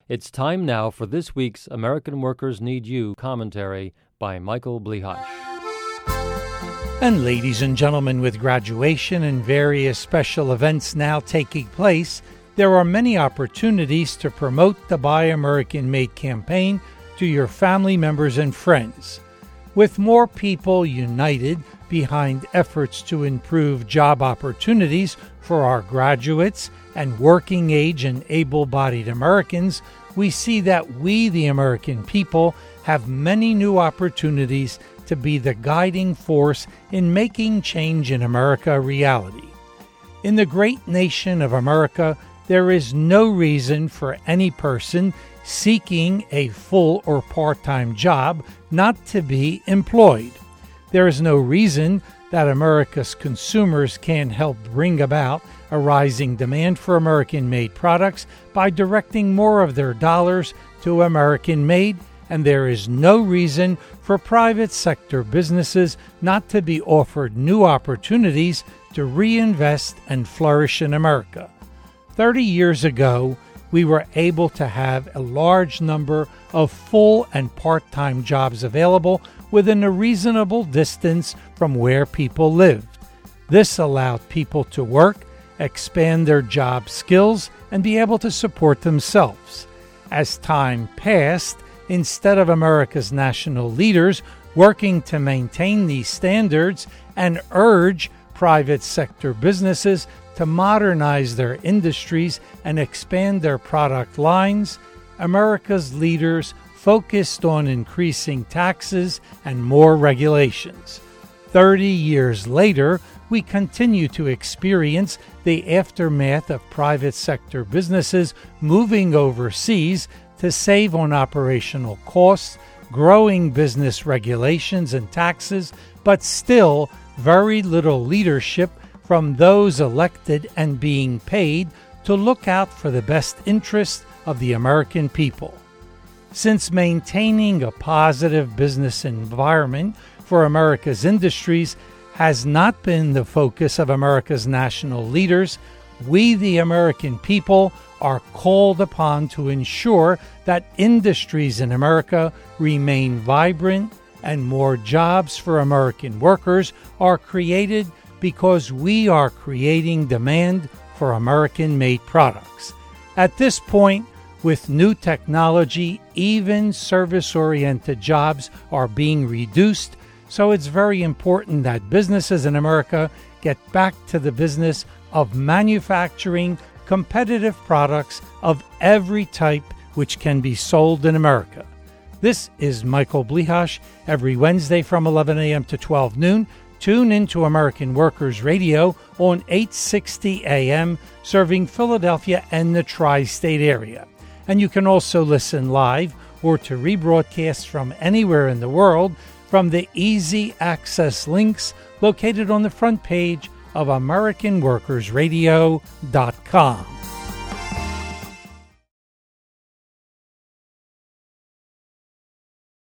It's time now for this week's American Workers Need You commentary by Michael Blihash. And ladies and gentlemen, with graduation and various special events now taking place, there are many opportunities to promote the Buy American Made campaign to your family members and friends. With more people united behind efforts to improve job opportunities for our graduates and working age and able-bodied Americans, we see that we, the American people, have many new opportunities to be the guiding force in making change in America a reality. In the great nation of America, there is no reason for any person seeking a full or part-time job not to be employed. There is no reason that America's consumers can't help bring about a rising demand for American-made products by directing more of their dollars to American-made, and there is no reason for private sector businesses not to be offered new opportunities to reinvest and flourish in America. 30 years ago, we were able to have a large number of full and part-time jobs available within a reasonable distance from where people lived. This allowed people to work, expand their job skills, and be able to support themselves. As time passed, instead of America's national leaders working to maintain these standards and urge private sector businesses to modernize their industries and expand their product lines, America's leaders focused on increasing taxes and more regulations. 30 years later, we continue to experience the aftermath of private sector businesses moving overseas to save on operational costs, growing business regulations and taxes, but still very little leadership from those elected and being paid to look out for the best interests of the American people. Since maintaining a positive business environment for America's industries has not been the focus of America's national leaders, we, the American people, are called upon to ensure that industries in America remain vibrant and more jobs for American workers are created because we are creating demand for American-made products. At this point, with new technology, even service-oriented jobs are being reduced, so it's very important that businesses in America get back to the business of manufacturing competitive products of every type which can be sold in America. This is Michael Blihash. Every Wednesday from 11 a.m. to 12 noon, tune into American Workers Radio on 860 a.m., serving Philadelphia and the tri-state area. And you can also listen live or to rebroadcast from anywhere in the world from the easy access links located on the front page of AmericanWorkersRadio.com.